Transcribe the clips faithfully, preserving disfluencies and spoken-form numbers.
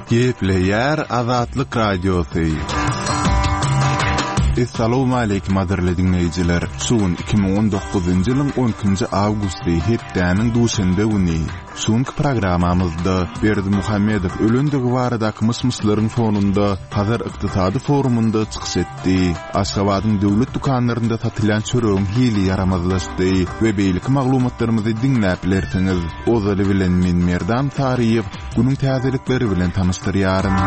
Gepleyer Azatlyk Radiosu. Assalamu alaykum aderli dinleyijiler. Şuun iki bin on dokuzuncu ýylyň on ikinji awgusty hepdäniň duşanbe güni. Şuňky programamyzda Berdi Muhammedow ölendigi baradaky mysmyslaryň fonunda Hazar ykdysady forumunda çykyş etdi. Aşgabatyň döwlet dukanlarynda satylan çöregiň hili yaramazlaşdy we beýlik maglumatlarymyzy dinläp bilersiňiz. Ozaly bilen men Merdan Tariýew günüň täzelikleri bilen tanystyryarym.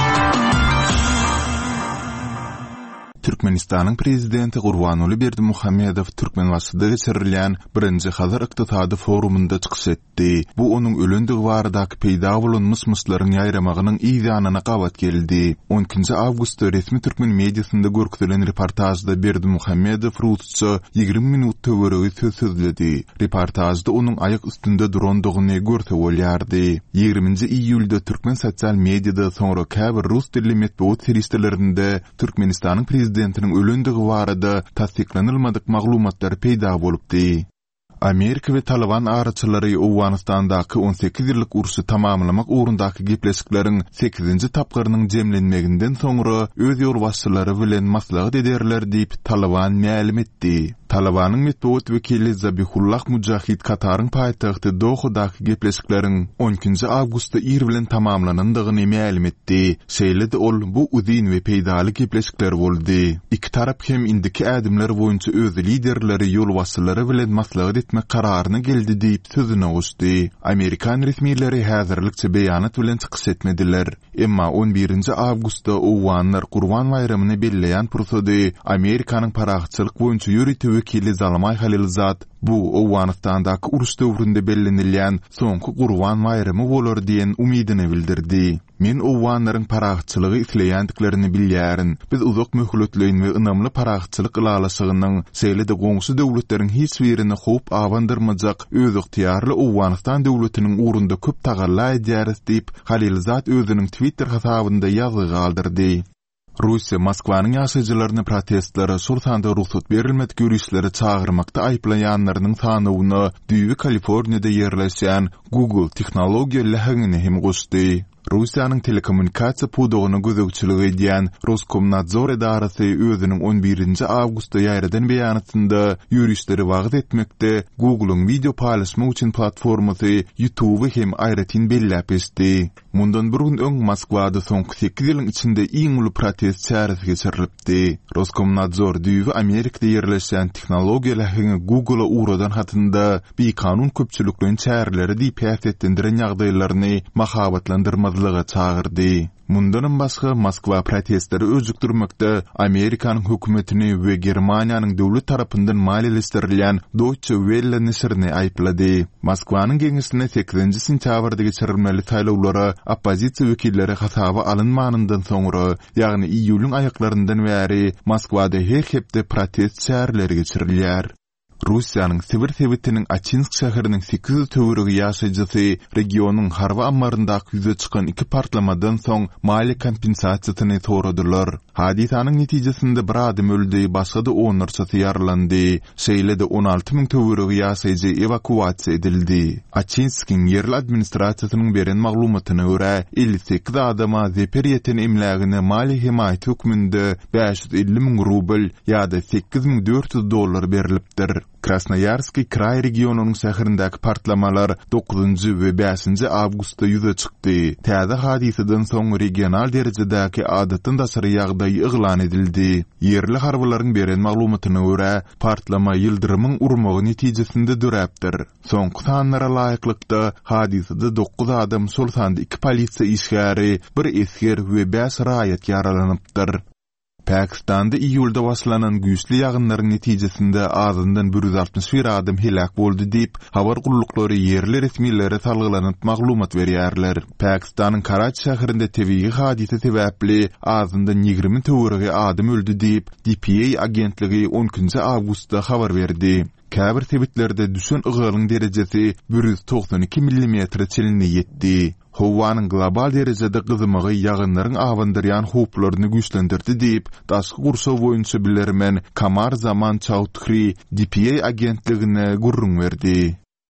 Türkmenistanyň prezidenti Gurbanuly Berdimuhammedow Türkmenwasyda geçirilýän birinji Hazar ykdysady forumunda çykyş etdi. Bu onuň ölendigi baradaky peýda bolan mysmyslaryň ýaýramagynyň ýygynyna gabat geldi. on ikinji awgustda resmi türkmen mediasynda görkezlen reportajda Berdimuhammedow rusça ýygrimi minut töweregi söz sözledi. Reportajda onuň aýak üstünde durandygyny görse bolýardy. ýygrimiňji iýulda türkmen sosial mediada soňra käbir rus dilli medeniýet serwislerinde Türkmenistanyň prezidentiniň ölendigi barada tasdiklanylmadyk maglumatlar peýda bolupdy. Amerika we Taliban araçylary Awganistandaky on sekiz ýyllyk uruşy tamamlamak ugrundaky gepleşikleriň sekizinji tapgyrynyň jemlenmeginden soňra öz ýol başçylary bilen maslahat ederler diýip Taliban ma'lum etdi. Talibanyň medeniýet wekili Zabihullah Mujahid Kataryň paýtagty Dohadaky gepleşikleriň on ikinji awgustda ir bilen tamamlanandygyny ma'lum etdi. Şeýle-de ol bu uzyn we peýdaly gepleşikler boldy. Iki tarap hem indiki ädimler boýunça öz liderleri ýol başçylary bilen maslahat etmek kararyna geldi diýip sözüne goşdy. Amerikan resmiýetleri häzirlikçe beýanat bilen çykyş etmediler. Emma on birinji awgustda Owganlar Gurban bayramyny belleýän pursady Amerikanyň parahatçylyk boýunça ýöreti wekili Zalmay Halilzat bu Awganistandaky uruş döwründe bellenilýän soňky Gurban bayramy bolar diýen umydiny bildirdi. Men Owganlaryň parahatçylygy isleýändiklerini bilýärin. Biz uzak möhletleýin we ynamly parahatçylyk ýalaşygynyň şeýle-de goňşy döwletleriň hiç birini howp awandyrmajak öz ygtyýarly Awganistan döwletiniň ugrunda köp tagalla edýäris diýip Halilzat özüniň Twitter hasabynda ýazy galdyrdy. Russiýa Moskwanyň ýaşaýjylaryny protestlary sultanda ruhsat berilmedi görüşleri çağırmakda aýplaýanlarynyň sanyny Düýbi Kaliforniýada ýerleşýän Google tehnologiýa lehigini hem goşdy. Russiýanyň telekommunikasiýa pudugyny gözegçilik edýän Roskomnadzor edarasy özüniň on birinji awgustda ýaýradan beýanatynda ýürüşleri wagt etmekde Google'yň video paýlaşmak üçin platformasy YouTube hem aýratyn belläp etdi. Mundan bir gün öň Moskwada soňky sekiz ýylyň içinde iň uly protest çäresi geçirilipdi. Roskomnadzor düýbi Amerikada ýerleşen tehnologiýalary Google'a uğradan hatynda bir kanun köpçülikliň çäreleri diýip häsiýetlendiren ýagdaýlaryny mahabatlandyrmazlyga çağırdy. Mundan başga Moskwa protestleri özükdirmekde Amerikanyň hökümetini we Germaniýanyň döwlet tarapyndan maliýeleşdirilýän Deutsche Welle näşrini aýplady. Moskwanyň geňesine sekizinji sentýabrda geçirilmeli taýlawlara oppozisiýa wekilleri hasaba alynmanyndan soňra, ýagny iýulyň aýaklaryndan bäri Moskwada her hepde protest çäreleri geçirilýär. Russiýanyň Sibir sewletiniň Achinsk şäheriniň sekiz töweregi ýaşaýjysy regionyň harby ambaryndaky ýüze çykan iki partlamadan soň mali kompensasiýasyny soradylar. Hadisanyň netijesinde bir adam öldü, başga da onlarçasy ýaralandy. Şeýle-de on alty miň töweregi ýaşaýjy evakuasiýa edildi. Achinskiň ýerli administrasiýasynyň beren maglumatyna görä elli sekiz adama zeperiýetin emlägini mali himayet hökmünde beş yüz elli miň rubl ýa-da sekiz miň dört yüz dollar berilipdir. Krasnoyarsk kray regionunyň şäherindäki partlamalar dokuzunji we beşinji awgustda ýüze çykdy. Täze hadiseden soň regional derejedäki adatdan daşary ýagdaý ýylan edildi. Ýerli harbylaryň beren maglumatyna görä, partlama ýyldyrymyň urmagy netijesinde döräpdir. Soňky sanlara laýyklykda hadisede dokuz adam, şol sanda iki polisiýa işgäri, bir esger we beş raýat ýaralanypdyr. Pakistanda iýulda başlanan güýçli ýagynlaryň netijesinde azyndan bir yüz altmış bir adam helak boldy diýip habar gurulukları ýerli resmiýetlere salgylanyp maglumat berýärler. Pakistanyň Karachi şäherinde tebii hadise sebäpli azyndan ýygrimi töweregi adam öldü diýip D P A agentligi on ikinji awgustda habar berdi. Käbir sebitlerde düşen ıgalyň derejesi bir yüz doksan iki millimetre çelinne ýetdi. Howanyň global derejede gyzymagy ýagynlaryň awandyrýan howplaryny güýçlendirdi diýip daşky gurşa boýunça bilermen Kamar Zaman Chowdhury D P A agentligine gurrun berdi.